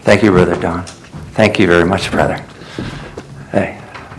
Thank you, Brother Don. Thank you very much, brother. Hey.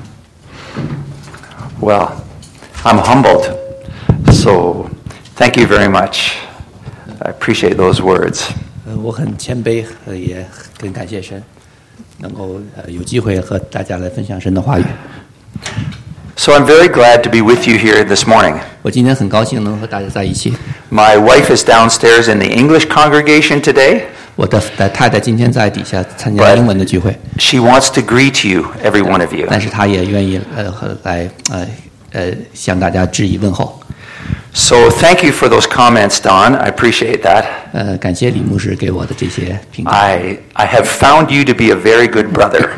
Well, I'm humbled. So, thank you very much. I appreciate those words. 我很谦卑，也很感谢神，能够有机会和大家来分享神的话语。 So I'm very glad to be with you here this morning. 我今天很高兴能和大家在一起。 My wife is downstairs in the English congregation today. 我的太太今天在底下参加英文的聚会。 She wants to greet you, every one of you. 但是她也愿意来向大家致以问候。 So thank you for those comments, Don. I appreciate that. 感谢李牧师给我的这些评价。 I have found you to be a very good brother.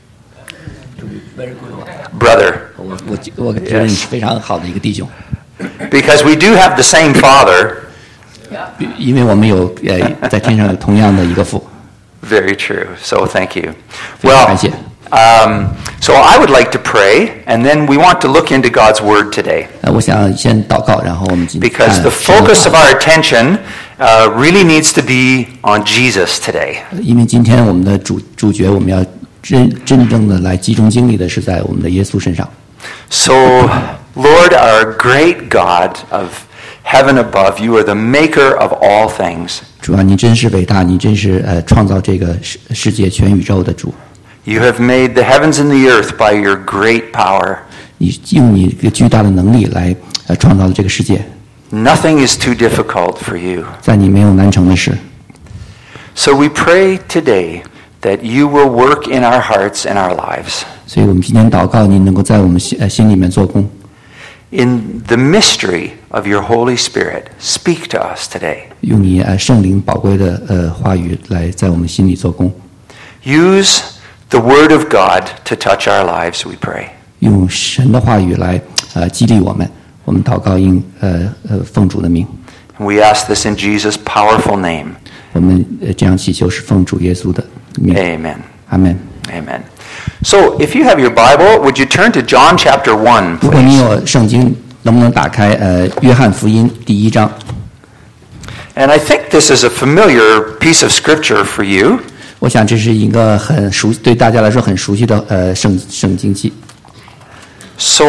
Brother. 我觉得你是非常好的一个弟兄。 Because we do have the same father. 因为我们有在天上有同样的一个父。 Very true. So thank you. 非常感谢。 So I would like to pray, and then we want to look into God's Word today. 我想先祷告，然后我们今天 Because the focus of our attention really needs to be on Jesus today. 因为今天我们的主角，我们要真正的来集中精力的是在我们的耶稣身上。 So, Lord, our great God of heaven above, you are the maker of all things. 主啊，你真是伟大，你真是创造这个世界全宇宙的主。 You have made the heavens and the earth by your great power. 你用你一个巨大的能力来创造了这个世界。 Nothing is too difficult for you. 在你没有难成的事。 So we pray today that you will work in our hearts and our lives. 所以我们今天祷告，你能够在我们心里面做工。 In the mystery of your Holy Spirit, speak to us today. 用你圣灵宝贵的话语来在我们心里做工。 Use the Word of God to touch our lives, we pray. 用神的话语来激励我们。我们祷告应奉主的名。 And we ask this in Jesus' powerful name. 我们这样祈求是奉主耶稣的名。 Amen. 阿门。 Amen. So, if you have your Bible, would you turn to John chapter 1, 如果你 please? 有圣经，能不能打开约翰福音第1章？ And I think this is a familiar piece of scripture for you. 我想这是一个对大家来说很熟悉的圣经记。 So,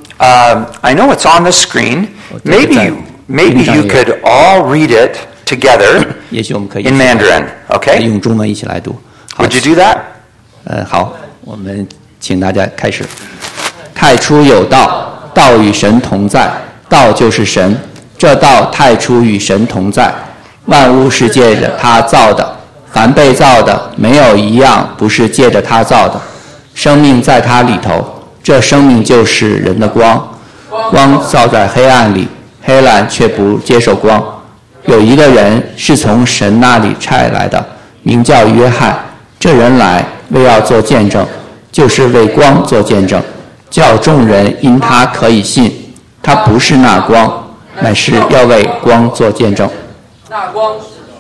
I know it's on the screen. Maybe you could all read it together 也许我们可以 in Mandarin, okay? 用中文一起来读。 Would you do that? 好，我们请大家开始。太初有道，道与神同在，道就是神。这道太初与神同在，万物是借着他造的，凡被造的没有一样不是借着他造的。生命在他里头，这生命就是人的光。光照在黑暗里，黑暗却不接受光。有一个人是从神那里差来的，名叫约翰。这人来为要做见证，就是为光做见证，叫众人因他可以信。他不是那光，乃是要为光做见证。 那光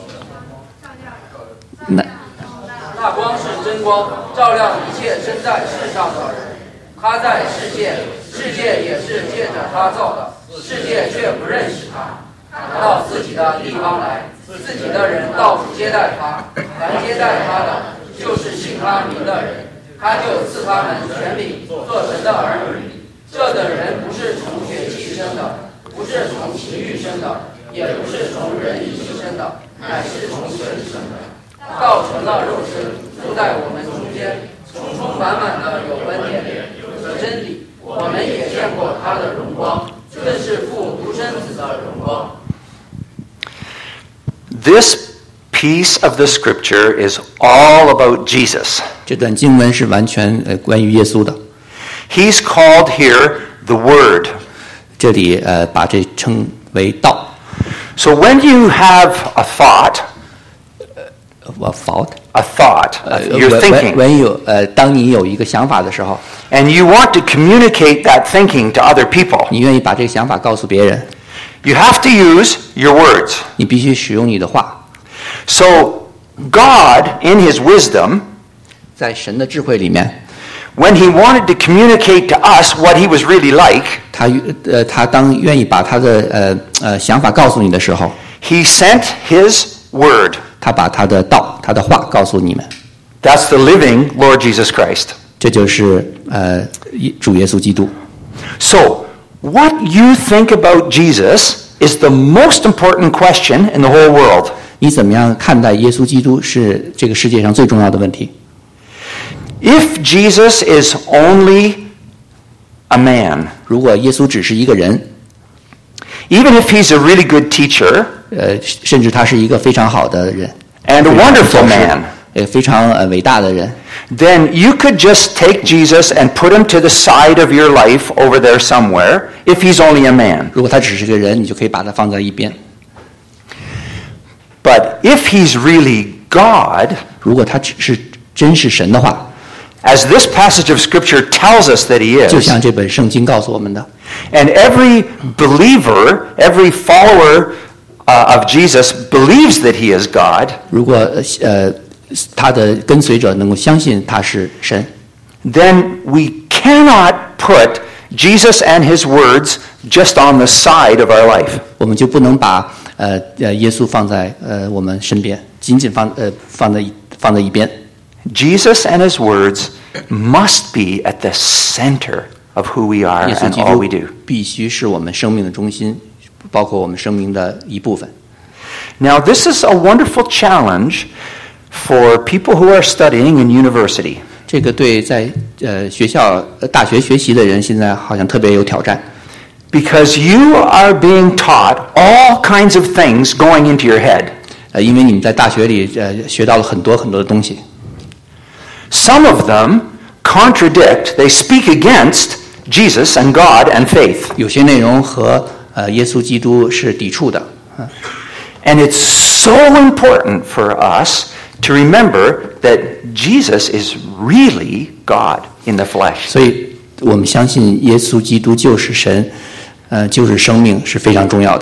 是真光，照亮一切生在世上的人。他在世界，世界也是借着他造的，世界却不认识他。他到自己的地方来，自己的人到处接待他，凡接待他的，就是信他名的人，他就赐他们权柄做神的儿女。这等人不是从血气生的，不是从情欲生的，也不是从人意生的，乃是从神生的。道成了肉身，住在我们中间，充充满满的有恩典，有真理。我们也见过他的荣光，正是父独生子的荣光。 This piece of the scripture is all about Jesus. 这段经文是完全关于耶稣的。 He's called here the Word. 这里把这称为道。 So when you have a thought, you're thinking. 当你有一个想法的时候 And you want to communicate that thinking to other people. 你愿意把这个想法告诉别人 You have to use your words. 你必须使用你的话 So God, in His wisdom, 在神的智慧里面 when He wanted to communicate to us what He was really like, 他当愿意把他的想法告诉你的时候 He sent His Word. 他把他的道他的话告诉你们 That's the living Lord Jesus Christ. 这就是主耶稣基督。 So, what you think about Jesus is the most important question in the whole world. 你怎么样看待耶稣基督是这个世界上最重要的问题。 If Jesus is only a man, 如果耶稣只是一个人， even if he's a really good teacher, 甚至他是一个非常好的人 and a wonderful man, 非常伟大的人， then you could just take Jesus and put him to the side of your life over there somewhere if he's only a man. 如果他只是个人，你就可以把他放在一边。 But if he's really God, 如果他只是真是神的话， as this passage of Scripture tells us that he 就 is, 像这本圣经告诉我们的， and every believer, every follower of Jesus believes that he is God, 如果他的跟随者能够相信他是神， then we cannot put Jesus and his words just on the side of our life. 我们就不能把耶稣放在我们身边，仅仅放在一边。 Jesus and his words must be at the center of who we are 耶稣 and 基 all we 督 do. 必须是我们生命的中心，包括我们生命的一部分。 Now, this is a wonderful challenge for people who are studying in university. 这个对在大学学习的人现在好像特别有挑战， Because you are being taught all kinds of things going into your head. 因为你们在大学里学到了很多很多的东西， Some of them contradict, they speak against Jesus and God and faith. 有些内容和耶稣基督是抵触的。 And it's so important for us to remember that Jesus is really God in the flesh. 所以我们相信耶稣基督就是神，就是生命是非常重要的。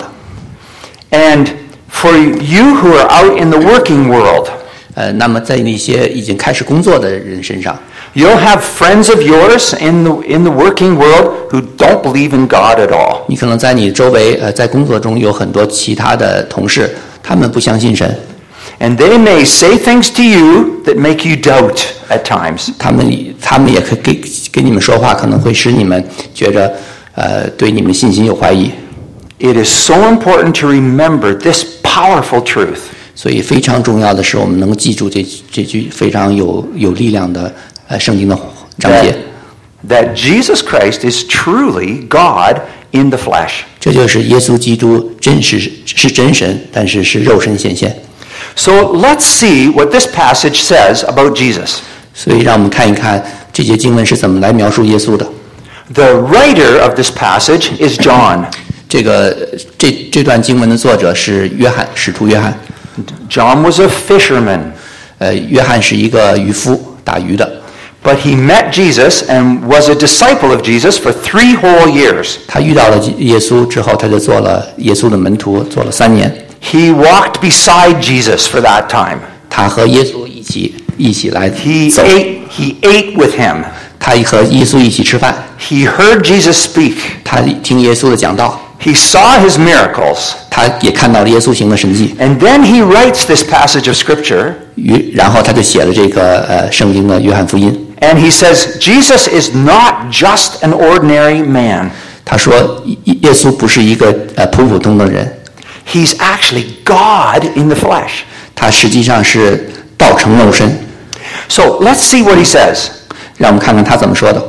And for you who are out in the working world, 那么在那些已经开始工作的人身上， you'll have friends of yours in the working world who don't believe in God at all. 你可能在你周围在工作中有很多其他的同事，他们不相信神， And they may say things to you that make you doubt at times. 他们也可以跟你们说话，可能会使你们觉着对你们信心有怀疑。 It is so important to remember this powerful truth. 所以非常重要的是，我们能够记住这句非常有力量的圣经的章节。 That Jesus Christ is truly God in the flesh. 这就是耶稣基督是真神，但是是肉身显现。 So let's see what this passage says about Jesus. 所以让我们看一看这节经文是怎么来描述耶稣的。 The writer of this passage is John. 这段经文的作者是使徒约翰。 John was a fisherman. 约翰是一个渔夫，打鱼的。 But he met Jesus and was a disciple of Jesus for 3 whole years. 他遇到了耶稣之后，他就做了耶稣的门徒，做了3年。 He walked beside Jesus for that time. 他和耶稣一起来 He 走， ate with him. 他和耶稣一起吃饭， He heard Jesus speak. 他听耶稣的讲道， He saw his miracles. 他也看到了耶稣行的神迹。 And then he writes this passage of Scripture, 然后他就写了这个圣经的约翰福音。 and he says, Jesus is not just an ordinary man. 他说耶稣不是一个普普通的人， He's actually God in the flesh. 他实际上是道成肉身。 So let's see what he says. 让我们看看他怎么说的。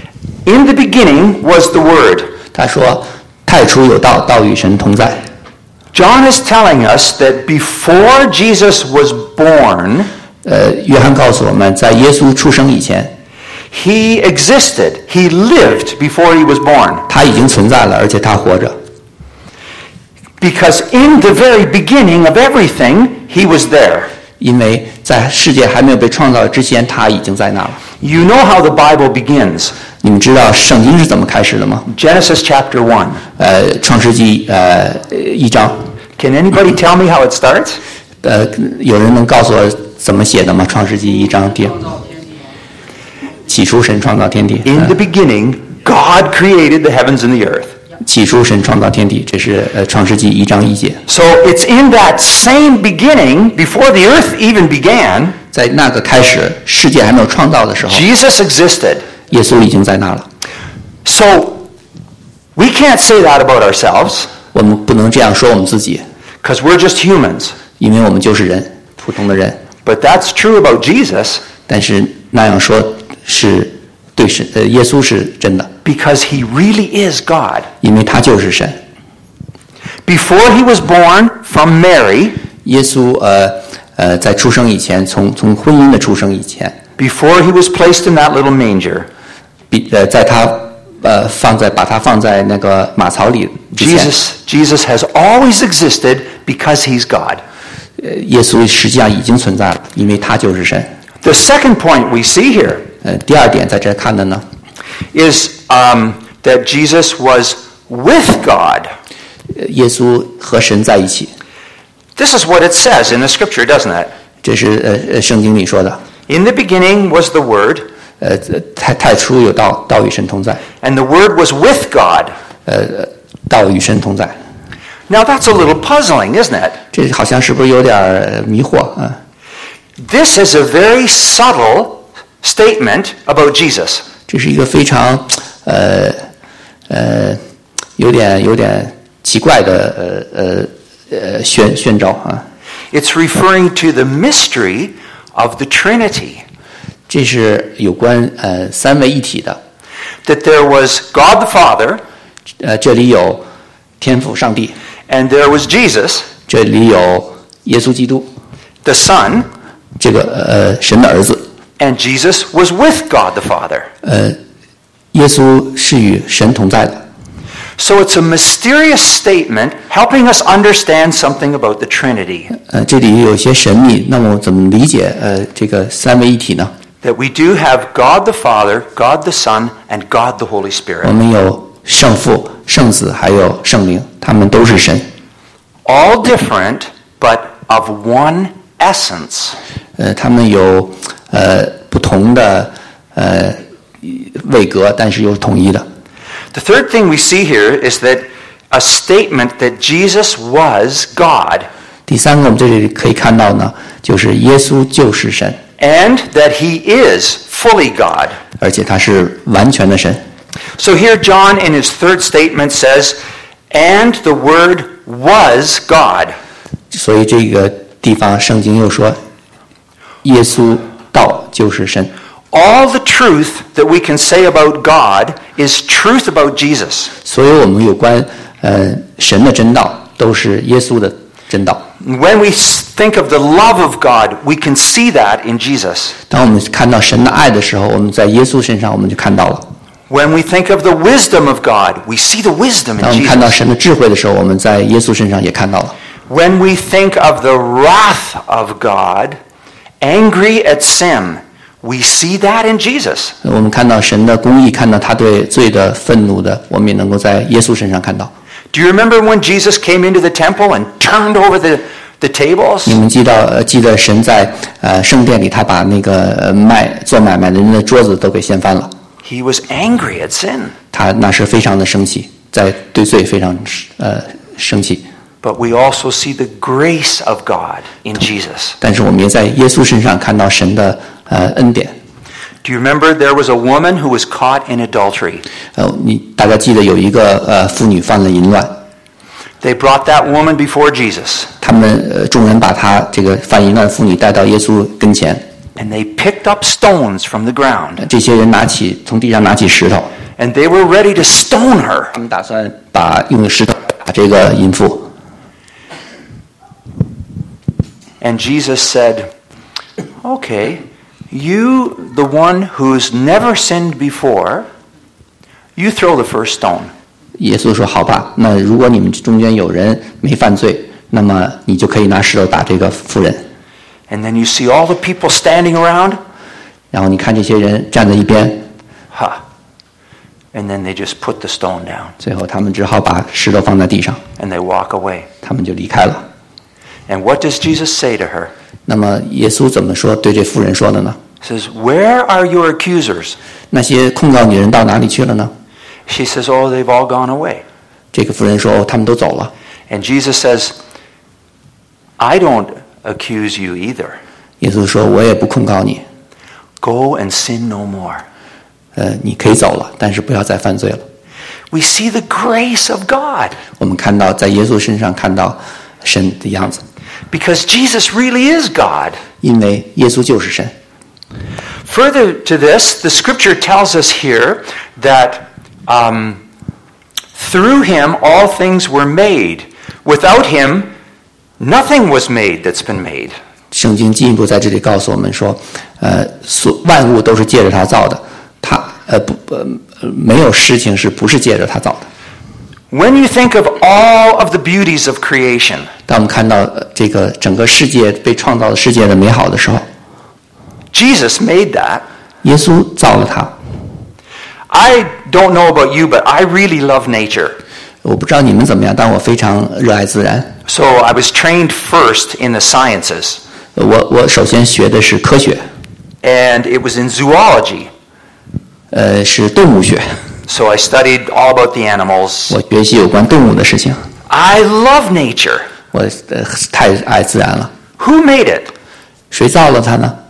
In the beginning was the Word. 他说：“太初有道，道与神同在。” John is telling us that before Jesus was born, 约翰告诉我们，在耶稣出生以前， he existed. He lived before he was born. 他已经存在了，而且他活着。 Because in the very beginning of everything, he was there. 因为在世界还没有被创造之前，他已经在那了。 You know how the Bible begins. 你们知道圣经是怎么开始的吗？ Genesis chapter 1. 创世纪1章。 Can anybody tell me how it starts? 有人能告诉我怎么写的吗？创世纪1章第起初神创造天地。 In the beginning, God created the heavens and the earth. 起初神创造天地，这是创世纪1章1节。 So it's in that same beginning, before the earth even began, 在那个开始，世界还没有创造的时候， Jesus existed. 耶稣已经在那了。 So we can't say that about ourselves, 我们不能这样说我们自己， because we're just humans. 因为我们就是人，普通的人。 But that's true about Jesus, 但是那样说是对神，耶稣是真的， because he really is God. 因为他就是神。 Before he was born from Mary, 耶稣在出生以前，从婚姻的出生以前， before he was placed in that little manger, 在他把他放在那个马槽里之前， Jesus has always existed because he's God. 耶稣实际上已经存在了，因为他就是神。 The second point we see here 第二点在这看的呢， is that Jesus was with God. 耶稣和神在一起， This is what it says in the scripture, doesn't it? 这是圣经里说的。 In the beginning was the Word, 太初有道，道与神同在， and the Word was with God. 道与神同在。 Now that's a little puzzling, isn't it? 这好像是不是有点迷惑啊？ This is a very subtle statement about Jesus. 这是一个非常有点奇怪的宣召啊。 It's referring to the mystery of the Trinity. 这是有关三位一体的。 That there was God the Father, 这里有天父上帝， and there was Jesus, 这里有耶稣基督， the Son, 这个神的儿子。 and Jesus was with God the Father. 耶稣是与神同在的。 So it's a mysterious statement helping us understand something about the Trinity. 这里有一些神秘，那么我怎么理解这个三位一体呢？ That we do have God the Father, God the Son, and God the Holy 我 Spirit. 们有圣父、圣子，还有圣灵，他们都是神。 All different, but of one essence. 他们有不同的位格，但是又是统一的。 The third thing we see here is that a statement that Jesus was God, 第三个，我们这里可以看到呢，就是耶稣就是神， and that he is fully God. 而且他是完全的神。 So here John in his third statement says, and the Word was God. 所以这个地方圣经又说，耶稣道就是神。 All the truth that we can say about God is truth about Jesus. 所有我们有关神的真道，都是耶稣的真道。 When we think of the love of God, we can see that in Jesus. 当我们看到神的爱的时候，我们在耶稣身上我们就看到了。 When we think of the wisdom of God, we see the wisdom 当我 in 们看到 Jesus. 神的智慧的时候，我们在耶稣身上也看到了。 When we think of the wrath of God, angry at sin, we see that in Jesus. 我们看到神的公义，看到他对罪的愤怒的，我们也能够在耶稣身上看到。 Do you remember when Jesus came into the temple and turned over the tables? 你们记得神在圣殿里，他把那个做买卖的人的桌子都给掀翻了。 He was angry at sin. 他那是非常的生气，在对罪非常生气。 But we also see the grace of God in Jesus. 但是我们也在耶稣身上看到神的恩典。 Do you remember there was a woman who was caught in adultery? 你大家记得有一个妇女犯了淫乱， They brought that woman before Jesus, 他们众人把她这个犯淫乱妇女带到耶稣跟前， and they picked up stones from the ground, 这些人从地上拿起石头， and they were ready to stone her. 他们打算用石头打这个淫妇。 And Jesus said, okay, you, the one who's never sinned before, you throw the first stone. 耶稣说：“好吧，那如果你们中间有人没犯罪，那么你就可以拿石头打这个妇人。 And then you see all the people standing around, 然后你看这些人站在一边， and then they just put the stone down, 最後他們只好把石頭放在地上， and they walk away. 他們就離開了。 And what does Jesus say to her? 那麼耶穌怎麼說對這婦人說的呢？ He says, where are your accusers? 那些控告你人到哪裡去了呢？ She says, oh, they've all gone away. 这个妇人说：“他们都走了。” And Jesus says, I don't accuse you either. 耶稣说：“我也不控告你， Go and sin no more. 你可以走了，但是不要再犯罪了。” We see the grace of God. 我们看到在耶稣身上看到神的样子， Because Jesus really is God. 因为耶稣就是神。 Further to this, the scripture tells us here that through him all things were made. Without him, nothing was made that's been made. 圣经进一步在这里告诉我们说，万物都是借着他造的，没有事情是不是借着他造的。 When you think of all of the beauties of creation, 当我们看到这个整个世界被创造的世界的美好的时候， Jesus made that. 耶稣造了它。 I don't know about you, but I really love nature. 我不知道你们怎么样，但我非常热爱自然。 So I was trained first in the sciences. 我首先学的是科学， And it was in zoology. 是动物学。 So I studied all about the animals. 我学习有关动物的事情。 I love nature. 我太爱自然了。 Who made it? 谁造了它呢？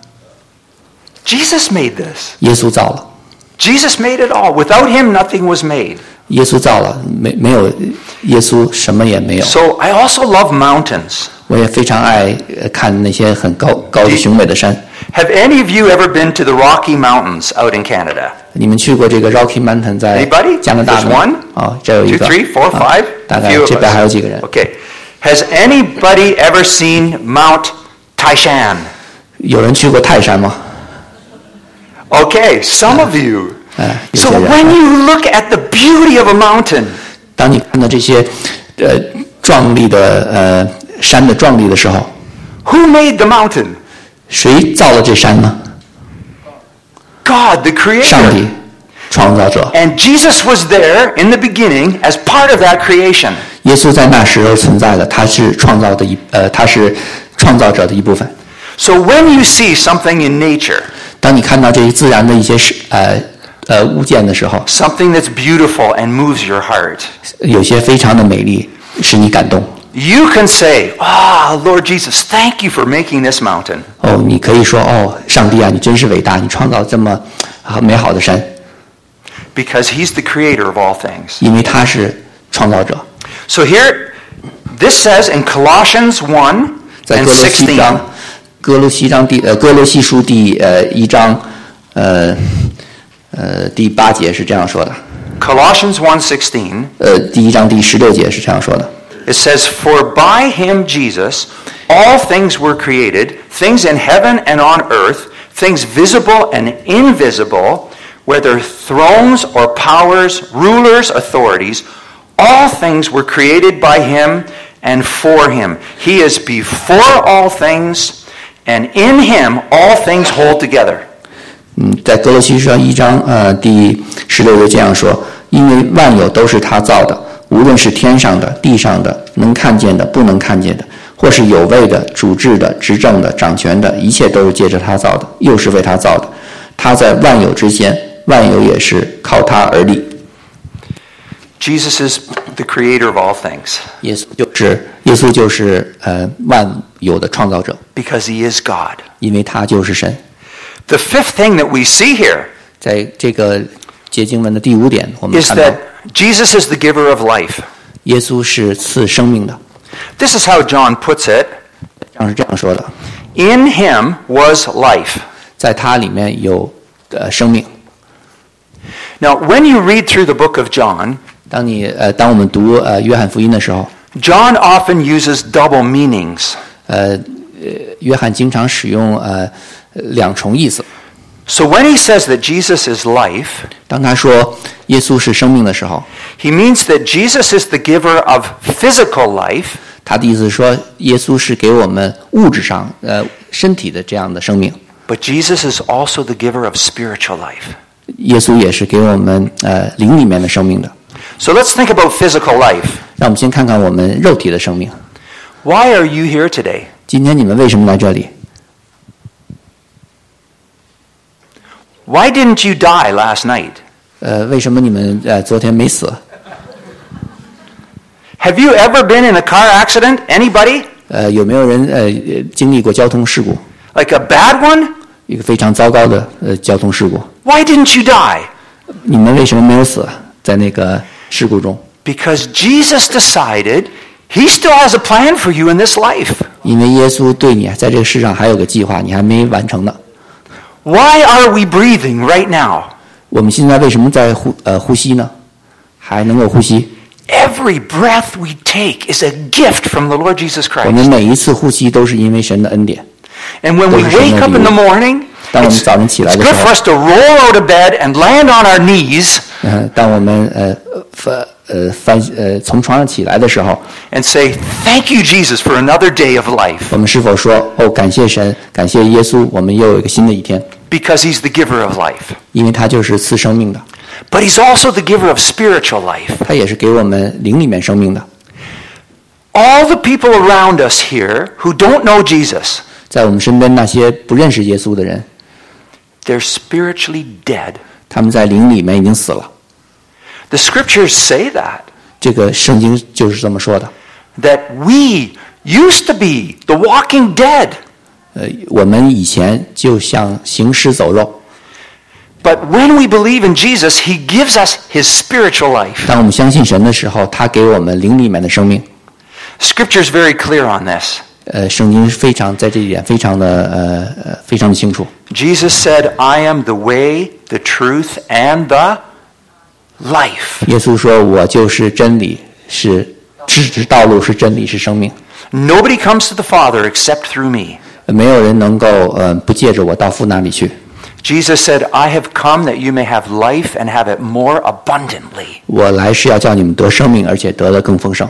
Jesus made this. 耶稣造了。 Jesus made it all. Without him, nothing was made. 耶稣造了，没有耶稣什么也没有。 So I also love mountains. 我也非常爱看那些很高的雄伟的山。 Have any of you ever been to the Rocky Mountains out in Canada? 你们去过这个 Rocky Mountain 在 Anybody? 加拿大 There's 吗？ one? 哦，这有一 Two, 个。 three, four, five? 大 A 概 few of 这边 us. 还有几个人。 Okay. Has anybody ever seen Mount Taishan? 有人去过泰山吗？ Okay, some of you. 有 So 些人。 when you look at the beauty of a mountain, 当你看到这些壮丽的山的壮丽的时候， who made the mountain? 谁造了这山呢？ God, the 上 creator. 帝，创造者。 And Jesus was there in the beginning as part of that creation. 耶稣在那时候存在了，他是创造者的一部分。 So when you see something in nature, 当你看到这些自然的一些物件的时候， something that's beautiful and moves your heart, 有些非常的美丽，使你感动。 you can say, Lord Jesus, thank you for making this mountain. 哦，你可以说哦，上帝啊，你真是伟大，你创造这么美好的山， Because he's the creator of all things. 因为他是创造者。 So here, this says in Colossians 1 在 and 哥罗西书第1章第8节是这样说的。 Colossians 1:16, 第1章第16节是这样说的。 it says, For by him, Jesus, all things were created, things in heaven and on earth, things visible and invisible, whether thrones or powers, rulers, authorities, all things were created by him and for him. He is before all things, and in him all things hold together. 在哥罗西书1章第16节这样说：因为万有都是他造的，无论是天上的、地上的，能看见的、不能看见的，或是有位的、主治的、执政的、掌权的，一切都是借着他造的，又是为他造的。他在万有之先，万有也是靠他而立。 Jesus is the creator of all things 耶稣就是万有的创造者， because he is God. 因为他就是神。 The fifth thing that we see here 在这个结经文的第5点，我们 is 看到 that Jesus is the giver of life. 耶稣是赐生命的， This is how John puts it. 像是这样说的： In him was life. 在他里面有生命。 Now, when you read through the book of John, 当我们读约翰福音的时候， John often uses double meanings. 约翰经常使用两重意思。 So when he says that Jesus is life, 当他说耶稣是生命的时候， he means that Jesus is the giver of physical life, 他的意思是说耶稣是给我们物质上身体的这样的生命， but Jesus is also the giver of spiritual life. 耶稣也是给我们灵里面的生命的。 So let's think about physical life. 让我们先看看我们肉体的生命。 Why are you here today? 今天你们为什么来这里？ Why didn't you die last night? 为什么你们昨天没死？ Have you ever been in a car accident? Anybody? 有没有人经历过交通事故？ Like a bad one? 一个非常糟糕的交通事故。 Why didn't you die? 你们为什么没有死在那个事故中？ Because Jesus decided he still has a plan for you in this life. 因为耶稣对你在这个世上还有个计划，你还没完成呢。 Why are we breathing right now? 我们现在为什么在呼吸呢？还能够呼吸？ Every breath we take is a gift from the Lord Jesus 我们 Christ. 每一次呼吸都是因为神的恩典。 And when we wake up in the morning, 当我们 it's 早上起来的 good 时 for 候， us to roll out of bed and land on our knees 当我们从床上起来的时候， and say, "Thank you, Jesus, for another day of life." 我们是否说感谢神，感谢耶稣，我们又有一个新的一天？ Because he's the giver of life. 因为他就是赐生命的， But he's also the giver of spiritual life. 他也是给我们灵里面生命的。 All the people around us here who don't know Jesus, 在我们身边那些不认识耶稣的人， they're spiritually dead. 他们在灵里面已经死了。 The scriptures say that 这个圣经就是这么说的。 we used to be the walking dead. 我们以前就像行尸走肉， But when we believe in Jesus, he gives us his spiritual life. 当我们相信神的时候，他给我们灵里面的生命。 Scripture is very clear on this. 圣经非常在这一点非常的清楚。 Jesus said, "I am the way, the truth, and the life." 耶稣说：“我就是真理，是道路，是真理，是生命。 Nobody comes to the Father except through me. 没有人能够不借着我到父那里去。 Jesus said, "I have come that you may have life and have it more abundantly." 我来是要叫你们得生命，而且得得更丰盛。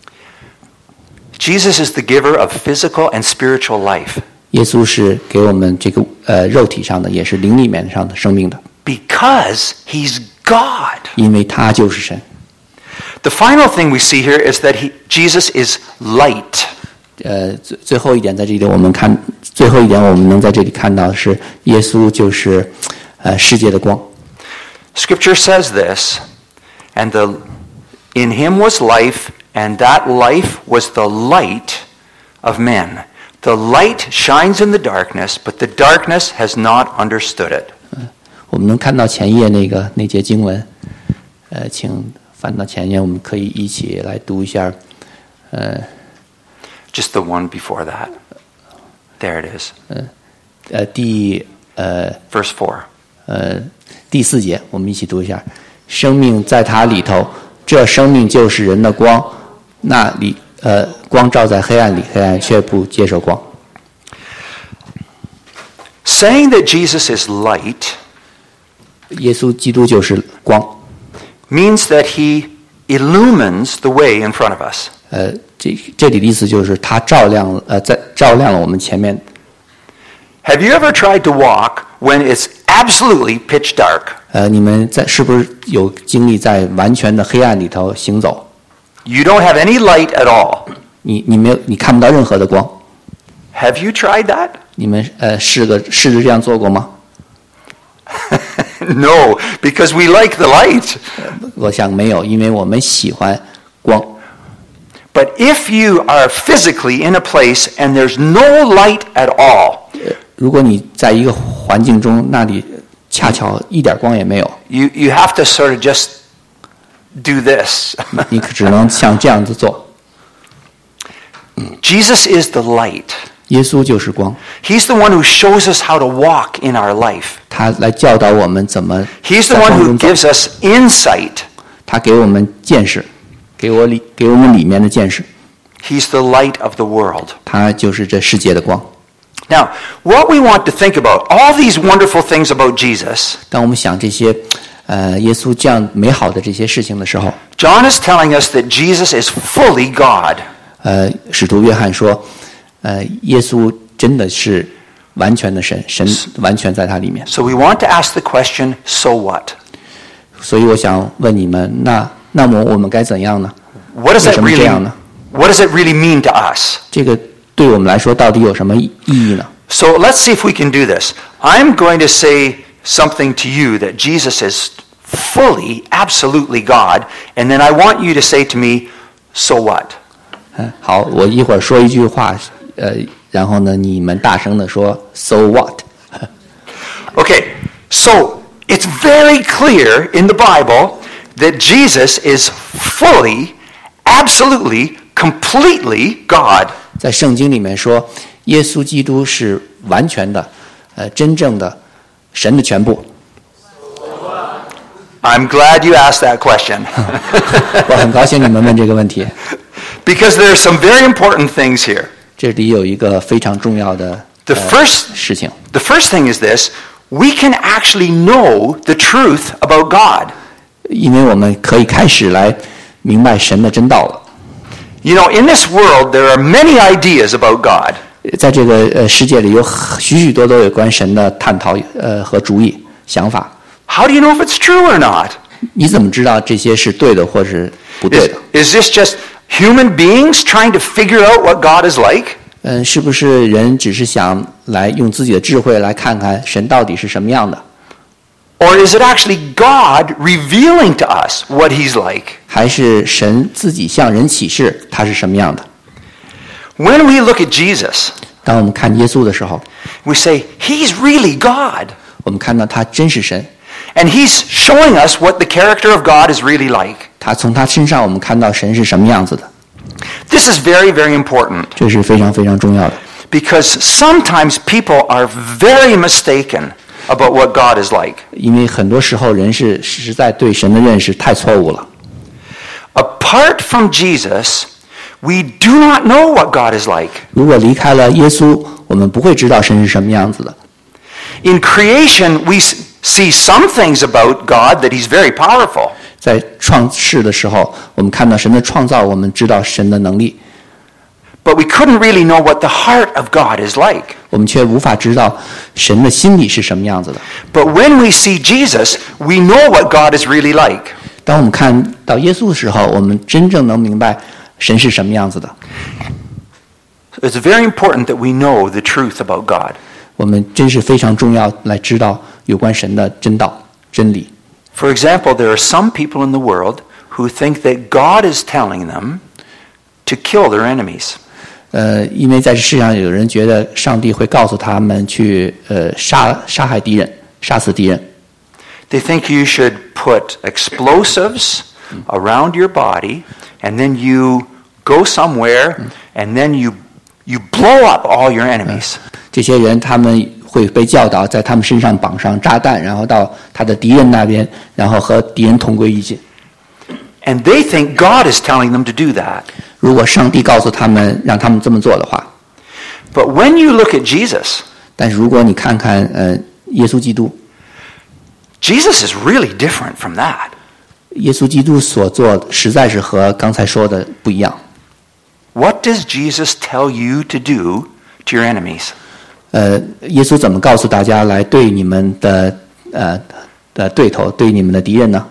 Jesus is the giver of physical and spiritual life. 耶稣是给我们这个肉体上的，也是灵里面上的生命的， Because he's God. 因为他就是神。 The final thing we see here is that Jesus is light. 最后一点在这里，我们能在这里看到的是，耶稣就是世界的光。 Scripture says this, "And in him was life, and that life was the light of men. The light shines in the darkness, but the darkness has not understood it." 我们能看到前页那节经文，请翻到前页，我们可以一起来读一下。 Just the one before that. There it is. Verse 4. 第4节，我们一起读一下：生命在他里头，这生命就是人的光。那里光照在黑暗里，黑暗却不接受光。 Saying that Jesus is light 耶稣基督就是光， means that he illumines the way in front of us. 这里的意思就是他照亮了我们前面。 Have you ever tried to walk when it's absolutely pitch dark? 你们是不是有经历在完全的黑暗里头行走？ You don't have any light at all. 你看不到任何的光。 Have you tried that? 你们试着这样做过吗？ No, because we like the light. 我想没有，因为我们喜欢光。 But if you are physically in a place and there's no light at all, 如果你在一个环境中，那里恰巧一点光也没有， you have to sort of just do this. 你只能像这样子做。 Jesus is the light. 耶稣就是光， He's the one who shows us how to walk in our life. 他来教导我们怎么 He's the 在 one 光 who 中走。 gives us insight. 他给我们见识，给我们里面的见识。 He's the light of the world. 他就是这世界的光。 Now, what we want to think about, all these wonderful things about Jesus, 当我们想这些耶稣这样美好的这些事情的时候， John is telling us that Jesus is fully God. 使徒约翰说，耶稣真的是完全的神，神完全在他里面。 So we want to ask the question, so what? 所以我想问你们，那么我们该怎样呢？ What does 为 that 什么这 really 样呢？ What does it really mean to us? 这个对我们来说到底有什么意义呢？ So let's see if we can do this. I'm going to say something to you that Jesus is fully, absolutely God, and then I want you to say to me, So what? 好，我一会儿说一句话，然后呢，你们大声的说 So what? Okay, so it's very clear in the Bible that Jesus is fully, absolutely, completely God. 在圣经里面说，耶稣基督是完全的，真正的神的全部。 I'm glad you asked that question. 我很高兴你们问这个问题， Because there are some very important things here. 这里有一个非常重要的 The first 事情。 The first thing is this: we can actually know the truth about God. 因为我们可以开始来明白神的真道了。 You know, in this world, there are many ideas about God. 在这个世界里有许许多多有关神的探讨和主意想法。 How do you know if it's true or not? 你怎么知道这些是对的或是不对的？ Is this just human beings trying to figure out what God is like? 是不是人只是想来用自己的智慧来看看神到底是什么样的？ Or is it actually God revealing to us what He's like? 还是神自己向人启示他是什么样的？ When we look at Jesus, 当我们看耶稣的时候， we say, He's really God. 我们看到他真是神， And He's showing us what the character of God is really like. 他从他身上我们看到神是什么样子的， This is very, very important. 这是非常非常重要的。 Because sometimes people are very mistaken about what God is like. 因为很多时候人是实在对神的认识太错误了。 Apart from Jesus, we do not know what God is like. 如果离开了耶稣，我们不会知道神是什么样子的。 In creation, we see some things about God that He's very powerful. 在创世的时候，我们看到神的创造，我们知道神的能力， But we couldn't really know what the heart of God is like. 我们却无法知道神的心理是什么样子的。 But when we see Jesus, we know what God is really like. 当我们看到耶稣的时候，我们真正能明白神是什么样子的。 It's very important that we know the truth about God. 我们真是非常重要来知道有关神的真道、真理。 For example, there are some people in the world who think that God is telling them to kill their enemies. 因为在这世上有人觉得上帝会告诉他们去杀害敌人，杀死敌人。 They think you should put explosives around your body, and then you go somewhere, and then you blow up all your enemies. 这些人他们会被教导在他们身上绑上炸弹，然后到他的敌人那边，然后和敌人同归于尽。 And they think God is telling them to do that. 如果上帝告诉他们让他们这么做的话， But when you look at Jesus, 但是如果你看看耶稣基督， Jesus is really different from that. 耶稣基督所做的实在是和刚才说的不一样。 What does Jesus tell you to do to your enemies? 耶稣怎么告诉大家来对你们的对头，对你们的敌人呢？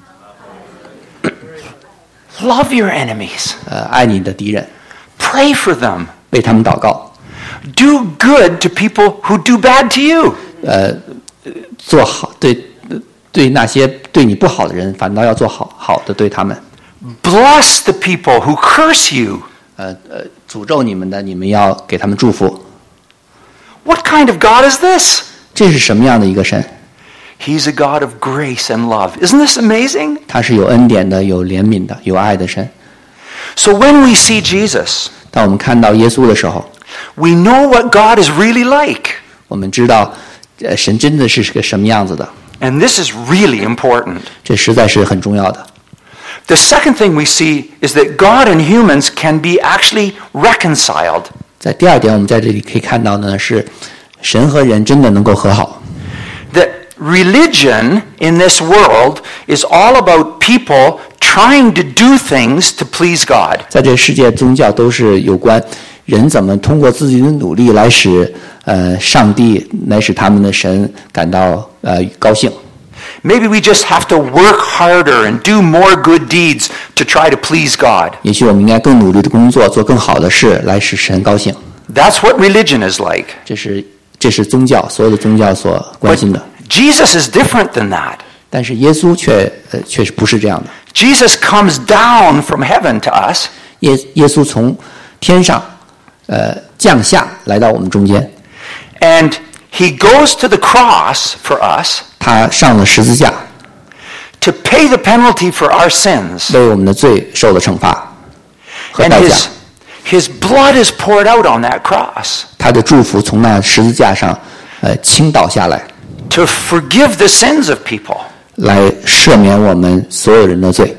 Love your enemies. 爱你的敌人， Pray for them. 为他们祷告， Do good to people who do bad to you. 做好对那些对你不好的人，反倒要做好的对他们。 Bless the people who curse you. 诅咒你们的，你们要给他们祝福。 What kind of God is this? 这是什么样的一个神？ He's a God of grace and love. Isn't this amazing? 他是有恩典的，有怜悯的，有爱的神。 So when we see Jesus, 当我们看到耶稣的时候， we know what God is really like. 我们知道，神真的是个什么样子的。 And this is really important. 这实在是很重要的。 The second thing we see is that God and humans can be actually reconciled. 在第二点，我们在这里可以看到呢，是神和人真的能够和好。 That religion in this world is all about people trying to do things to please God. 在这个世界，宗教都是有关人怎么通过自己的努力来使上帝来使他们的神感到高兴。 Maybe we just have to work harder and do more good deeds to try to please God. 也许我们应该更努力的工作，做更好的事来使神高兴。 That's what religion is like. 这是宗教，所有的宗教所关心的。 Jesus is different than that. 但是耶稣却是不是这样的。 Jesus comes down from heaven to us. 耶稣从天上降下来到我们中间。 And he goes to the cross for us. 他上了十字架。 To pay the penalty for our sins. 为我们的罪受了惩罚和 And 代价。 his blood is poured out on that cross. 他的祝福从那十字架上倾倒下来。 To forgive the sins of people. 来赦免我们所有人的罪。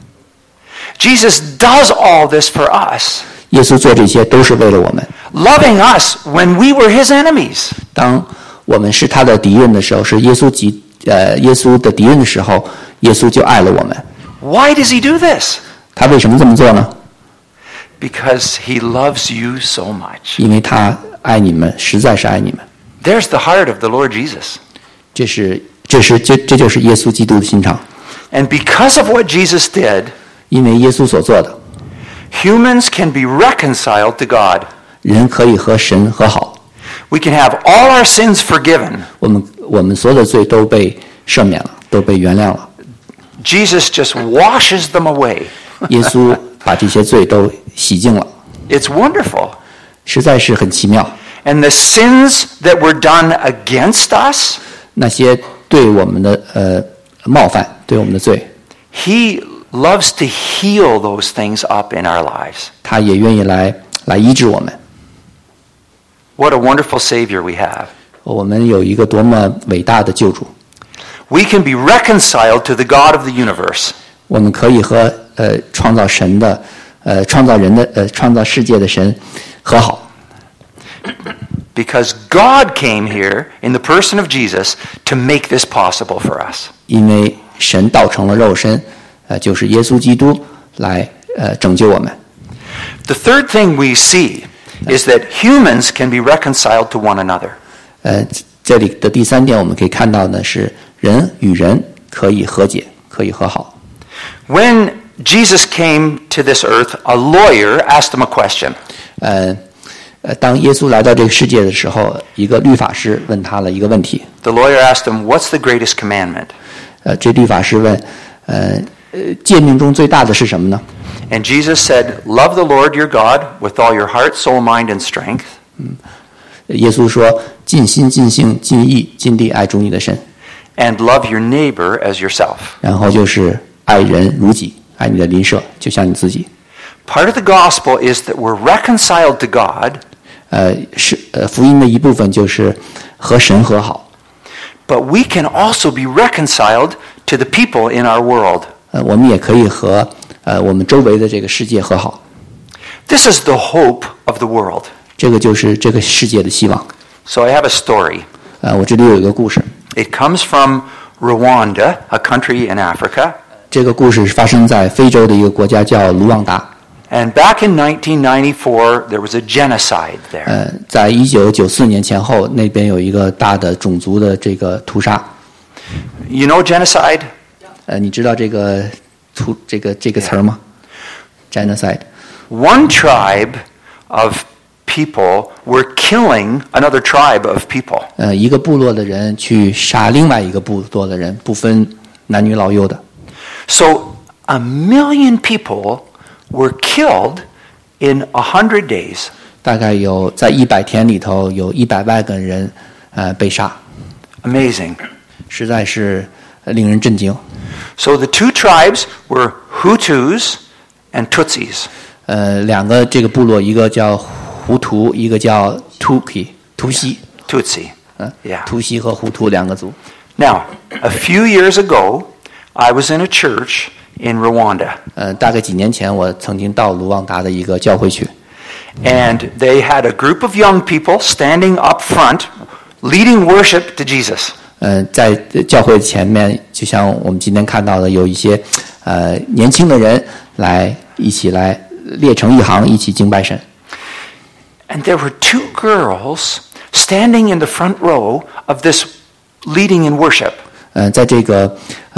Jesus does all this for us. 耶稣做这些都是为了我们。 Loving us when we were his enemies. 当我们是他的敌人的时候，是耶稣的敌人的时候，耶稣就爱了我们。 Why does he do this? 他为什么这么做呢？ Because he loves you so much. 因为他爱你们，实在是爱你们。 There's the heart of the Lord Jesus. 这就是耶稣基督的心肠。 And because of what Jesus did, 因为耶稣所做的， humans can be reconciled to God. 人可以和神和好。 We can have all our sins forgiven. 我们所有的罪都被赦免了，都被原谅了。 Jesus just washes them away. 耶稣把这些罪都洗净了。 It's wonderful. 实在是很奇妙。 And the sins that were done against us, 那些对我们的冒犯，对我们的罪， he loves to heal those things up in our lives. 他也愿意来医治我们。 What a wonderful Savior we have. 我们有一个多么伟大的救主。 We can be reconciled to the God of the universe. 我们可以和创造神的创造世界的神和好。 Because God came here in the person of Jesus to make this possible for us. 因为神道成了肉身，就是耶稣基督来拯救我们。 The third thing we see is that humans can be reconciled to one another. 这里的第三点我们可以看到呢，是人与人可以和解，可以和好。 When Jesus came to this earth, a lawyer asked him a question. 当耶稣来到这个世界的时候，一个律法师问他了一个问题。 The lawyer asked him, "What's the greatest commandment?" 这律法师问，诫命中最大的是什么呢？ And Jesus said, "Love the Lord your God with all your heart, soul, mind, and strength." 耶稣说，尽心、尽性、尽意、尽力爱主你的神。 And love your neighbor as yourself. 然后就是爱人如己，爱你的邻舍，就像你自己。 Part of the gospel is that we're reconciled to God. 福音的一部分就是和神和好。 But we can also be reconciled to the people in our world. 我们也可以和我们周围的这个世界和好。 This is the hope of the world. 这个就是这个世界的希望。 So I have a story. 我这里有一个故事。 It comes from Rwanda, a country in Africa. 这个故事发生在非洲的一个国家叫卢旺达。 And back in 1994, there was a genocide there. 在1994年前后，那边有一个大的种族的这个屠杀。 You know genocide? 你知道这个词儿吗 ？genocide. One tribe of people were killing another tribe of people. 一个部落的人去杀另外一个部落的人，不分男女老幼的。 So 1 million people were killed in 100 days. 大概有在100天里头有100万个人被杀。 Amazing. 实在是令人震惊。 So the two tribes were Hutus and Tutsis. 两个这个部落，一个叫胡图，一个叫图西。 Tutsi. Yeah. 图西和胡图两个族。 Now, a few years ago, I was in a church in Rwanda. 大概几年前，我曾经到卢旺达的一个教会去。 And they had a group of young people standing up front, leading worship to Jesus. 在教会前面，就像我们今天看到的，有一些年轻的人一起来列成一行，一起敬拜神。 And there were two girls standing in the front row of this leading in worship. 在这个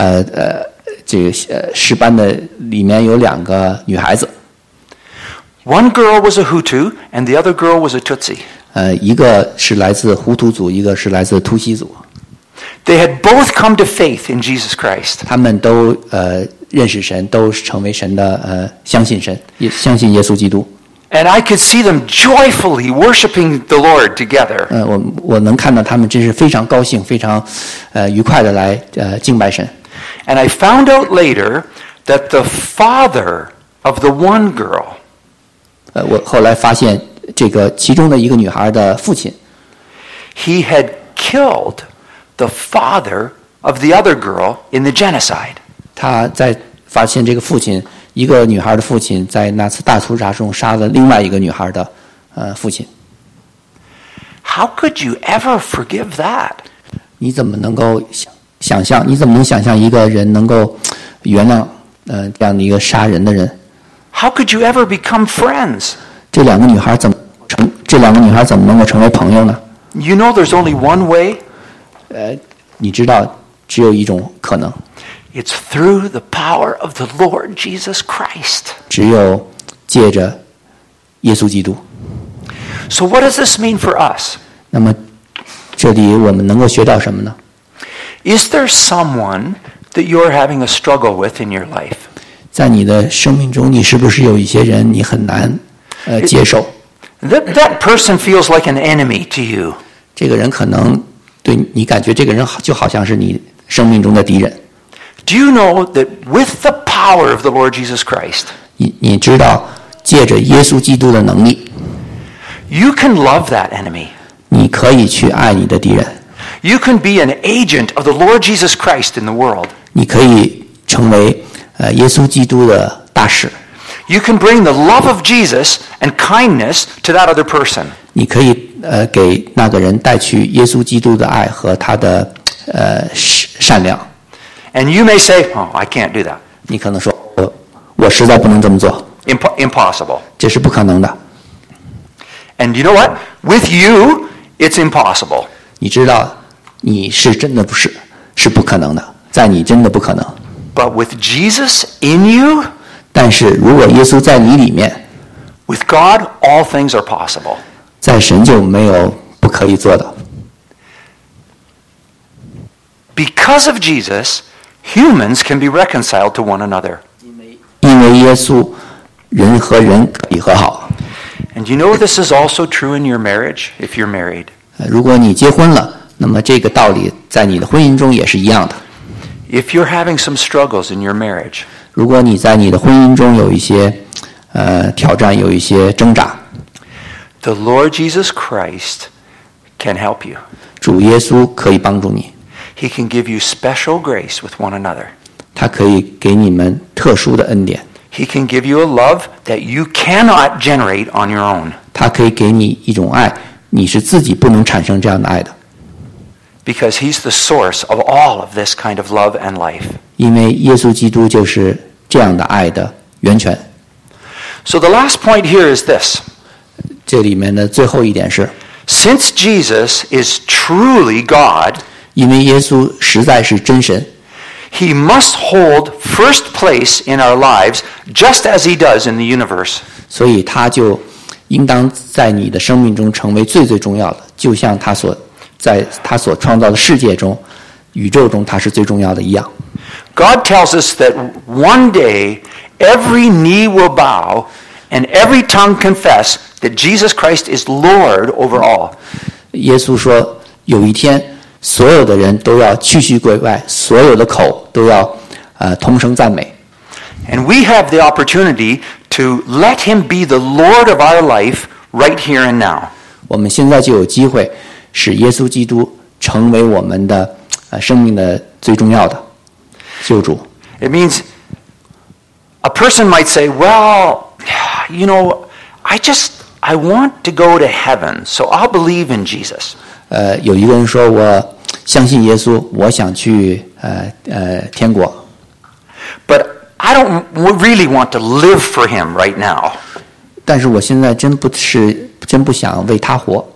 诗班的里面有两个女孩子。 One girl was a Hutu, and the other girl was a Tutsi. 一个是来自胡图族，一个是来自图西族。 They had both come to faith in Jesus Christ. 他们都认识神，都成为神的相信神，也相信耶稣基督。 And I could see them joyfully worshiping the Lord together. 我能看到他们真是非常高兴，非常愉快的来敬拜神。 And I found out later that the father of the one girl, 我后来发现这个其中的一个女孩的父亲， he had killed the father of the other girl in the genocide. 他在发现这个父亲，一个女孩的父亲在那次大屠杀中杀了另外一个女孩的父亲。 How could you ever forgive that? 你怎么能够想象？你怎么能想象一个人能够原谅这样的一个杀人的人？ How could you ever become friends? 这两个女孩怎么能够成为朋友呢？ You know there's only one way. 你知道只有一种可能， It's through the power of the Lord Jesus Christ. 只有借着耶稣基督。 So what does this mean for us? 那么这里我们能够学到什么呢？ Is there someone that you're having a struggle with in your life? 在你的生命中，你是不是有一些人你很难接受？ That person feels like an enemy to you. 这个人可能对你感觉这个人就好像是你生命中的敌人。 Do you know that with the power of the Lord Jesus Christ, 你知道借着耶稣基督的能力， you can love that enemy. 你可以去爱你的敌人， You can be an agent of the Lord Jesus Christ in the world. 你可以成为耶稣基督的大使， You can bring the love of Jesus and kindness to that other person. 你可以给那个人带去耶稣基督的爱和他的善良。 And you may say, oh, I can't do that. 你可能说我实在不能这么做， Impossible. 这是不可能的。 And you know what? With you, it's impossible. 你知道你是真的是不可能的，在你真的不可能。 But with Jesus in you, 但是如果耶稣在你里面， with God, all things are possible. 在神就没有不可以做的。 Because of Jesus, humans can be reconciled to one another. 因为耶稣，人和人可以和好。 And you know this is also true in your marriage, if you're married. 如果你结婚了，那么这个道理在你的婚姻中也是一样的。 If you're having some struggles in your marriage, 如果你在你的婚姻中有一些挑战，有一些挣扎， the Lord Jesus Christ can help you. 主耶稣可以帮助你， He can give you special grace with one another. 他可以给你们特殊的恩典， He can give you a love that you cannot generate on your own. 他可以给你一种爱，你是自己不能产生这样的爱的， Because He's the source of all of this kind of love and life. 因为耶稣基督就是这样的爱的源泉。 So the last point here is this. 这里面的最后一点是， Since Jesus is truly God, 因为耶稣实在是真神， He must hold first place in our lives just as He does in the universe. 所以他就应当在你的生命中成为最最重要的，就像在他所创造的世界中、宇宙中他是最重要的一样。 God tells us that one day every knee will bow and every tongue confess that Jesus Christ is Lord over all. 耶稣说，有一天所有的人都要屈膝跪拜，所有的口都要同声赞美。 And we have the opportunity to let Him be the Lord of our life right here and now. 我们现在就有机会使耶稣基督成为我们的生命的最重要的救主。 It means a person might say, well, you know, I want to go to heaven, so I'll believe in Jesus. 有一个人说，我相信耶稣，我想去天国。 But I don't really want to live for Him right now. 但是我现在真不想为他活。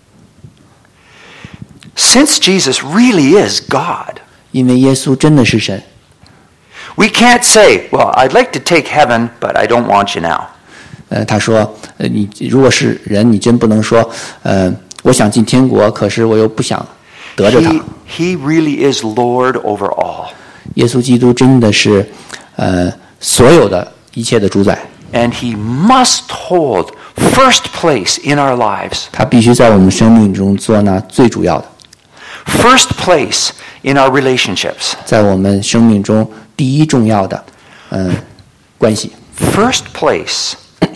Since Jesus really is God, 因为耶稣真的是神， we can't say, well, I'd like to take heaven, but I don't want you now. 他说，你如果是人，你真不能说，我想进天国，可是我又不想得着他。 He really is Lord over all. 耶稣基督真的是所有的一切的主宰。 And he must hold first place in our lives. 他必须在我们生命中做那最主要的。 First place in our relationships. 在我们生命中第一重要的关系。 First place.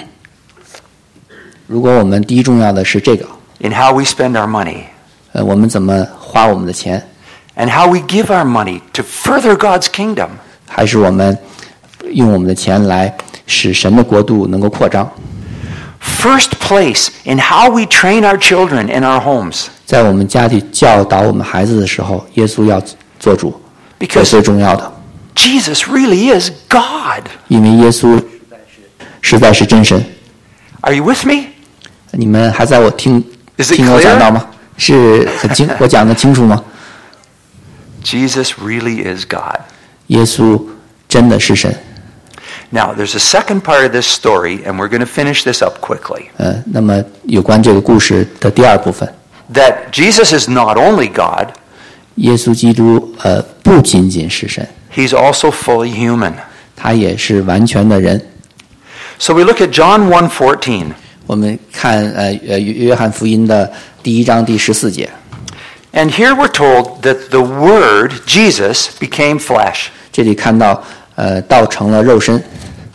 如果我们第一重要的是这个 in how we spend our money. 我们怎么花我们的钱 And how we give our money to further God's kingdom. 还是我们用我们的钱来使神的国度能够扩张。 First place in how we train our children in our homes. 在我们家里教导我们孩子的时候，耶稣要做主，这是 Because 最重要的。 Jesus really is God. 因为耶稣实在是真神。 Are you with me? 你们还在我听 Is it 听我 clear? 讲到吗？是很清，我讲的清楚吗？ Jesus really is God. 耶稣真的是神。 Now, there's a second part of this story, and we're going to finish this up quickly. 那么有关这个故事的第二部分， That Jesus is not only God, 耶稣基督不仅仅是神， he's also fully human. 他也是完全的人。 So we look at John 1:14. 我们看约翰福音的第1章第14节， And here we're told that the Word, Jesus, became flesh. 这里看到道成了肉身，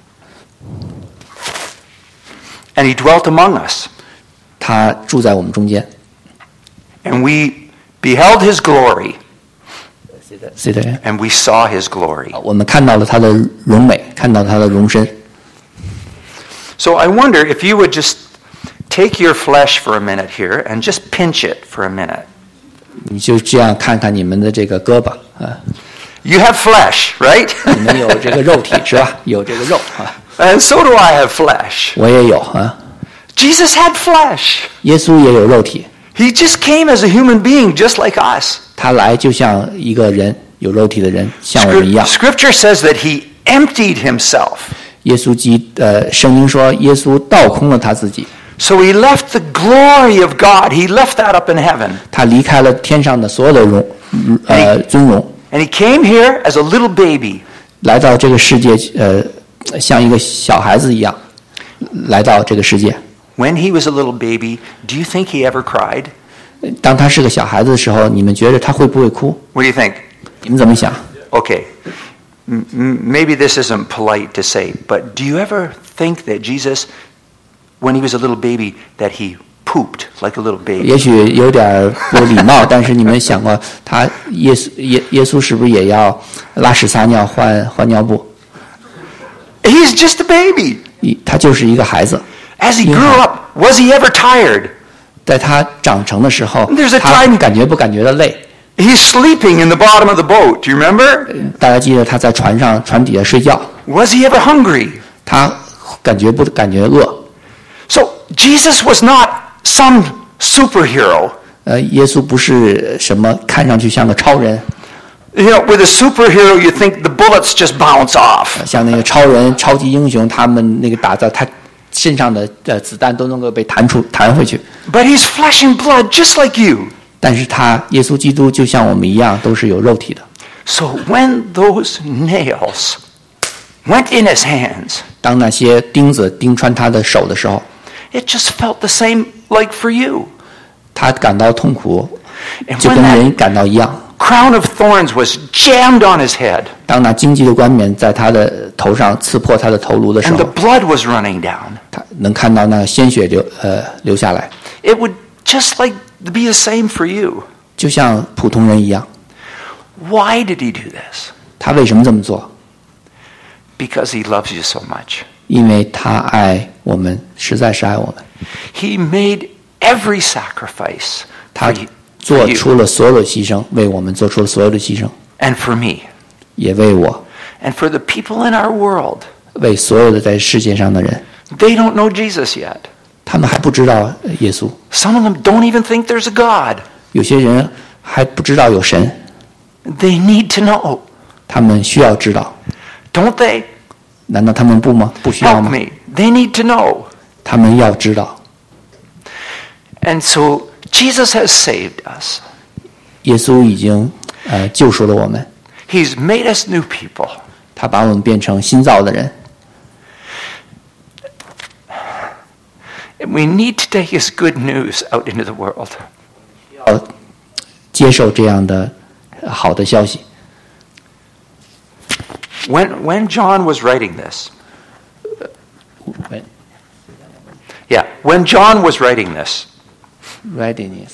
And he dwelt among us. 他住在我们中间。 And we beheld his glory. 是的， And we saw his glory. 我们看到了他的荣美，看到他的容身。 So I wonder if you would just take your flesh for a minute here and just pinch it for a minute. 你就这样看看你们的这个胳膊啊， You have flesh, right? 你们有这个肉体是吧？有这个肉啊， And so do I have flesh. 我也有啊。 Jesus had flesh. 耶稣也有肉体， He just came as a human being just like us. 他来就像一个人，有肉体的人，像我们一样。 Scripture says that he emptied himself. 耶稣圣经说，耶稣倒空了他自己， So he left the glory of God. He left that up in heaven. 他离开了天上的所有的尊荣， And he came here as a little baby. 来到这个世界，像一个小孩子一样，来到这个世界。 When he was a little baby, do you think he ever cried? 当他是个小孩子的时候，你们觉得他会不会哭？ What do you think? 你们怎么想？ Okay. Maybe this isn't polite to say, but do you ever think that Jesus, when he was a little baby, that he pooped like a little baby? 也许有点不礼貌，但是你们想过，耶稣是不是也要拉屎撒尿换尿布？ He's just a baby. 他就是一个孩子。 As he grew up, was he ever tired? 在他长成的时候， There's a 他 time- 感觉不感觉到累？ He's sleeping in the bottom of the boat. Do you remember? 大家记得他在船底下睡觉， Was he ever hungry? 他感觉不感觉饿？ So Jesus was not some superhero. 耶稣不是什么看上去像个超人， You know, with a superhero, you think the bullets just bounce off. 像那个超人、超级英雄，他们那个打在他身上的子弹都能够被弹回去。 But he's flesh and blood, just like you. 但是耶稣基督就像我们一样，都是有肉体的。 So when those nails went in his hands, 当那些钉子钉穿他的手的时候， it just felt the same like for you. 他感到痛苦， And 就 when 跟 that 人感到一样。 crown of thorns was jammed on his head 当那荆棘的冠冕在他的头上刺破他的头颅的时 and the 候， blood was running down, 他能看到那鲜血流下来， it would just like be the same for you. 就像普通人一样。 Why did he do this? 他为什么这么做？ Because he loves you so much. 因为他爱我们，实在是爱我们。 He made every sacrifice 他 for 做 you 出了所有的牺牲，为我们做出了所有的牺牲， and for me 也为我， and for the people in our world. 为所有的在世界上的人。 They don't know Jesus yet. 他们还不知道耶稣， Some of them don't even think there's a God. 有些人还不知道有神， They need to know, 他们需要知道。 don't they? 难道他们不吗？不需要 Help 吗？ me. They need to know. 他们要知道。 And so Jesus has saved us. 耶稣已经救赎了我们， He's made us new people. 他把我们变成新造的人。 And we need to take His good news out into the world. 要接受这样的好的消息。 When John was writing this, When yeah, when John was writing this, readiness，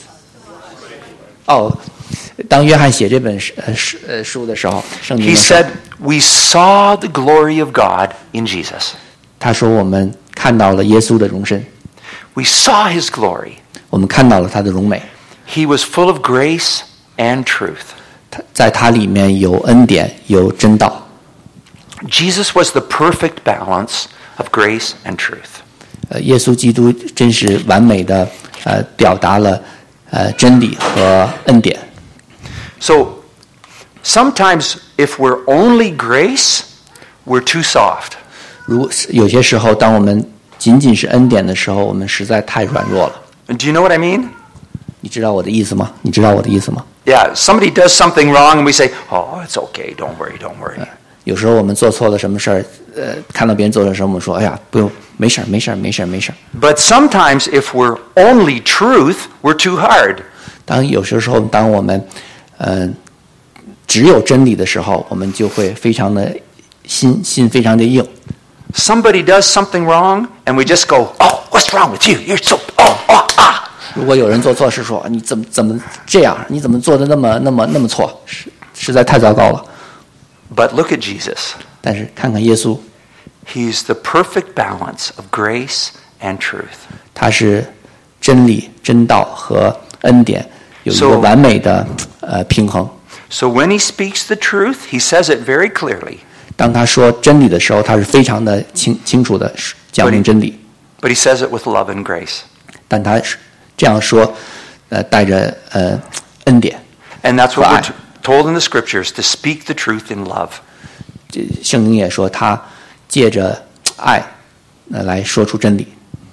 当约翰写这本书的时候，圣经 he 的时候 said, "We saw the glory of God in Jesus. 他说我们看到了耶稣的荣身， We saw His glory. 我们看到了他的荣美， He was full of grace and truth." 在他里面有恩典，有真道。 Jesus was the perfect balance of grace and truth. 耶稣基督真是完美的表达了真理和恩典。 So sometimes if we're only grace, we're too soft. 有些时候，当我们仅仅是恩典的时候，我们实在太软弱了。 Do you know what I mean? 你知道我的意思吗？你知道我的意思吗？ Yeah, somebody does something wrong and we say, "Oh, it's okay. Don't worry, don't worry." 有时候我们做错了什么事儿，看到别人做的时候，我们说：“哎呀，不用，没事儿，没事儿，没事儿，没事儿。” But sometimes if we're only truth, we're too hard. 有些时候，当我们只有真理的时候，我们就会非常的心非常的硬。 Somebody does something wrong and we just go, "Oh, what's wrong with you? You're so ah." 如果有人做错事，说你怎么这样？你怎么做的那么错？实在太糟糕了。 But look at Jesus. 但是看看耶稣， He's the perfect balance of grace and truth. 他是真理、真道和恩典有一个 So- 完美的平衡。 So when he speaks the truth, he says it very clearly. 当他说真理的时候，他是非常的清楚的讲明真理， But he says it with love and grace. 但他是这样说，带着恩典。 And that's what we're Right. told in the scriptures, to speak the truth in love. 圣经也说，他借着爱来说出真理。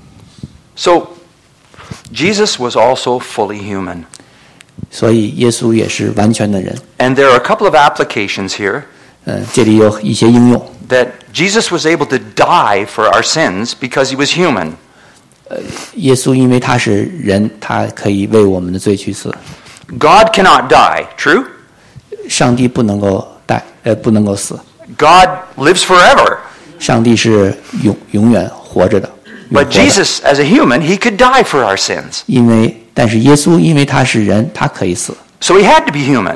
So Jesus was also fully human. 所以耶稣也是完全的人。 And there are a couple of applications here 这里有一些应用。 that Jesus was able to die for our sins because he was human. 耶稣因为他是人，他可以为我们的罪去死。 God cannot die, true? 上帝不能够不能够死， God lives forever. 上帝是永远活着的。永 But 活的 Jesus, as a human, he could die for our sins. 但是耶稣因为他是人，他可以死， So he had to be human.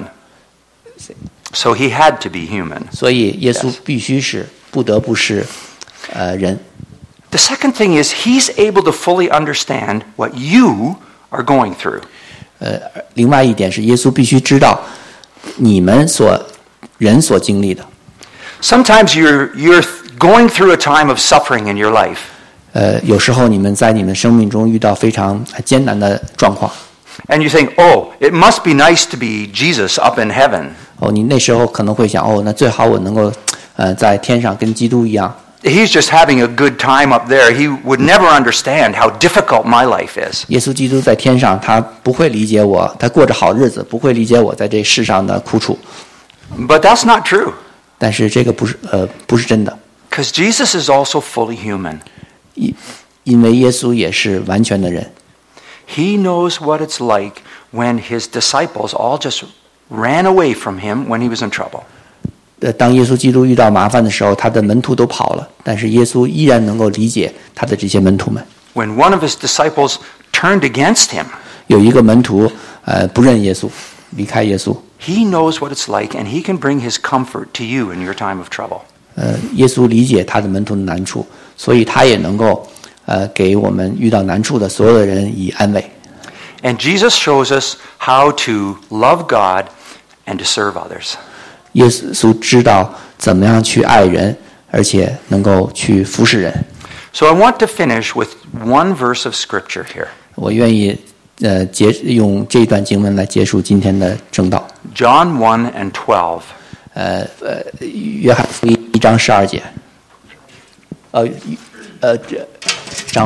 So he had to be human. 所以耶稣必须是不得不是人。 The second thing is he's able to fully understand what you are going through. 另外一点是，耶稣必须知道你们人所经历的。 Sometimes you're going through a time of suffering in your life. 有时候你们在你们生命中遇到非常艰难的状况。 And you think, "Oh, it must be nice to be Jesus up in heaven." 你那时候可能会想，那最好我能够在天上跟基督一样。 He's just having a good time up there. He would never understand how difficult my life is. 耶稣基督在天上，他不会理解我，他过着好日子，不会理解我在这世上的苦楚。 But that's not true. 但是这个不是真的， Because Jesus is also fully human. 因为耶稣也是完全的人。 He knows what it's like when his disciples all just ran away from him when he was in trouble. 当耶稣基督遇到麻烦的时候，他的门徒都跑了，但是耶稣依然能够理解他的这些门徒们。 When one of his disciples turned against him, 有一个门徒不认耶稣，离开耶稣。 he knows what it's like and he can bring his comfort to you in your time of trouble. 耶稣理解他的门徒的难处，所以他也能够给我们遇到难处的所有的人以安慰。 And Jesus shows us how to love God and to serve others. 耶稣知道怎么样去爱人，而且能够去服侍人。 So I want to finish with one verse of scripture here. 我愿意用这段经文来结束今天的正道。 John 1 and 12. 约翰福音1章12节。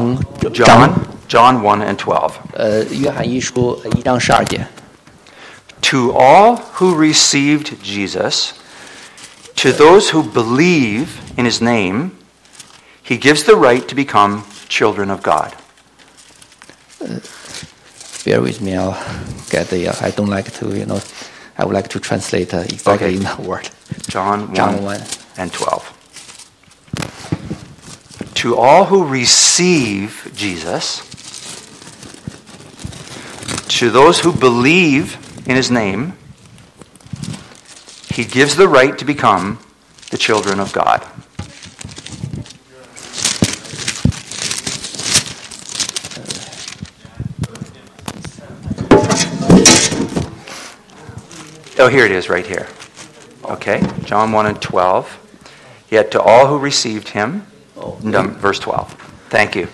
John 1 and 12. 约翰一书1章12节。 To all who received Jesus, to those who believe in his name, he gives the right to become children of God. Bear with me, I'll get I don't like to, I would like to translate exactly in that word. John 1 and 12. To all who receive Jesus, to those who believe in his name, he gives the right to become the children of God. Oh, here it is right here. Okay, John 1 and 12. Yet to all who received him, verse 12. Thank you.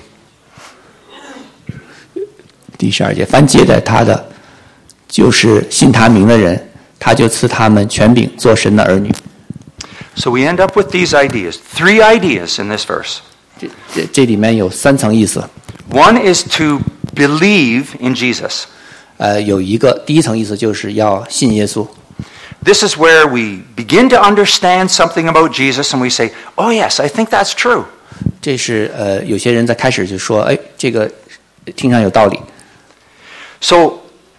第12节，凡接待他的，就是信他名的人，他就赐他们权柄做神的儿女。 So we end up with these ideas, 3 ideas in this verse. 这里面有3层意思。 One is to believe in Jesus. 有第一层意思就是要信耶稣。 This is where we begin to understand something about Jesus and we say, oh yes, I think that's true. 这是有些人在开始就说，这个听上有道理。 So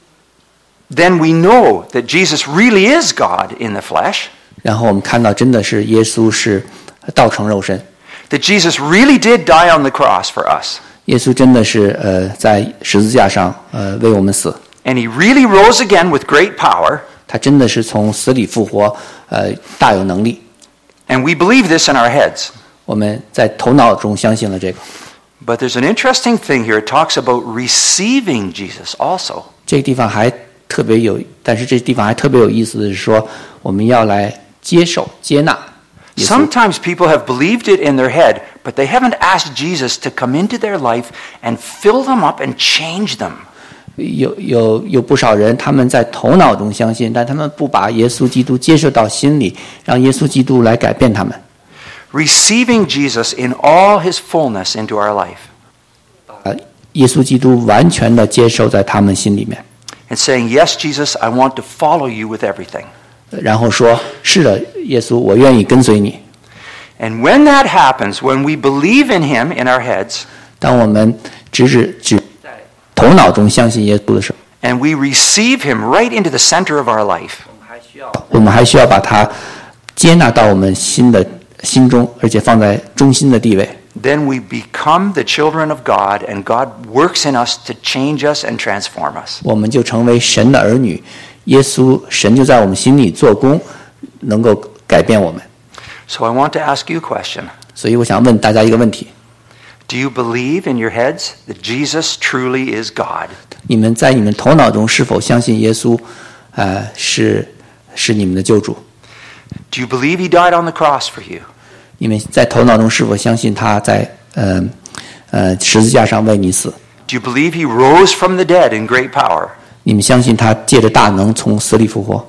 then we know that Jesus really is God in the flesh. 然后我们看到真的是耶稣是道成肉身。 That Jesus really did die on the cross for us. 耶稣真的是在十字架上为我们死。 And he really rose again with great power. 他真的是从死里复活，大有能力。 And we believe this in our heads. 我们在头脑中相信了这个。 But there's an interesting thing here. It talks about receiving Jesus also. 这个地方还特别有，但是这地方还特别有意思的是说，我们要来接受、接纳。 Sometimes people have believed it in their head, but they haven't asked Jesus to come into their life and fill them up and change them. 有不少人，他们在头脑中相信，但他们不把耶稣基督接受到心里，让耶稣基督来改变他们。 Receiving Jesus in all his fullness into our life. 耶稣基督完全的接受在他们心里面。 And saying, yes, Jesus, I want to follow you with everything. 然后说，是的，耶稣，我愿意跟随你。 And when that happens, when we believe in him in our heads, 当我们只在头脑中相信耶稣的时候 and we receive him right into the center of our life, 我们还需要把他接纳到我们心中，而且放在中心的地位。 then we become the children of God, and God works in us to change us and transform us. 我们就成为神的儿女，神就在我们心里做工，能够改变我们。 So I want to ask you a question. 所以我想问大家一个问题： Do you believe in your heads that Jesus truly is God? 你们在你们头脑中是否相信耶稣，是你们的救主？ Do you believe he died on the cross for you? 你们在头脑中是否相信他在十字架上为你死？ Do you believe he rose from the dead in great power? 你们相信他借着大能从死里复活？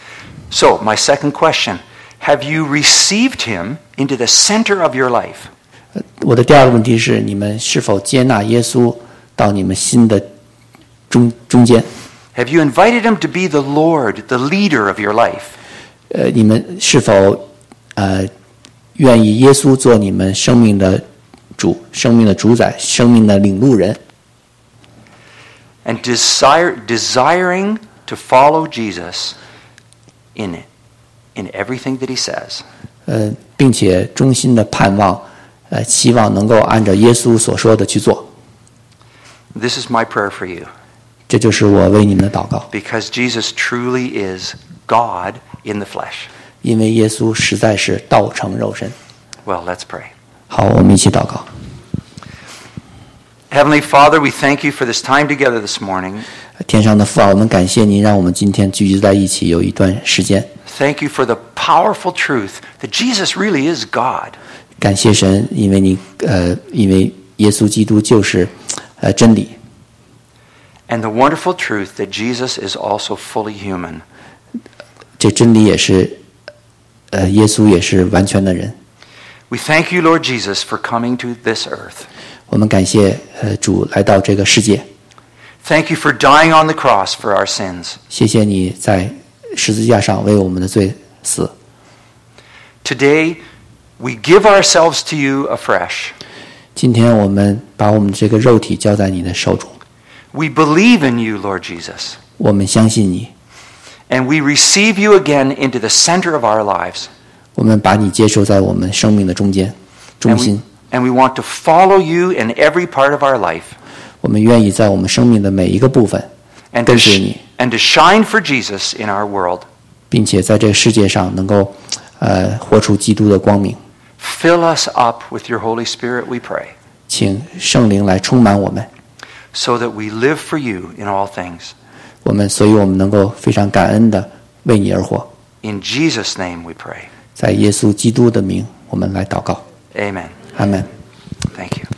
So, my second question, have you received him into the center of your life? 我的第二个问题是：你们是否接纳耶稣到你们心的中间？ Have you invited him to be the Lord, the leader of your life? 你们是否愿意耶稣做你们生命的主、生命的主宰、生命的领路人？ And desiring to follow Jesus in everything that he says. 并且衷心的盼望，期望能够按照耶稣所说的去做。 This is my prayer for you. 这就是我为你们的祷告。 Because Jesus truly is God in the flesh. 因为耶稣实在是道成肉身。 Well, let's pray. 好，我们一起祷告。 Heavenly Father, we thank you for this time together this morning. 天上的父啊，我们感谢您，让我们今天聚集在一起有一段时间。 Thank you for the powerful truth that Jesus really is God. 感谢神，因为耶稣基督就是真理。 And the wonderful truth that Jesus is also fully human. 这真理也是，耶稣也是完全的人。 We thank you, Lord Jesus, for coming to this earth. 我们感谢主来到这个世界。 Thank you for dying on the cross for our sins. 谢谢你在十字架上为我们的罪死。 Today, we give ourselves to you afresh. 今天我们把我们这个肉体交在你的手中， We believe in you, Lord Jesus. 我们相信你， And we receive you again into the center of our lives. 我们把你接受在我们生命的中间、中心。 And we want to follow you in every part of our life. 我们愿意在我们生命的每一个部分 And 跟随你， to shine for Jesus in our world. 并且在这个世界上能够活出基督的光明。 Fill us up with your Holy Spirit, we pray, 请圣灵来充满我们， so that we live for you in all things. 所以我们能够非常感恩的为你而活。 In Jesus' name we pray. 在耶稣基督的名，我们来祷告。 Amen. 阿们。 Thank you.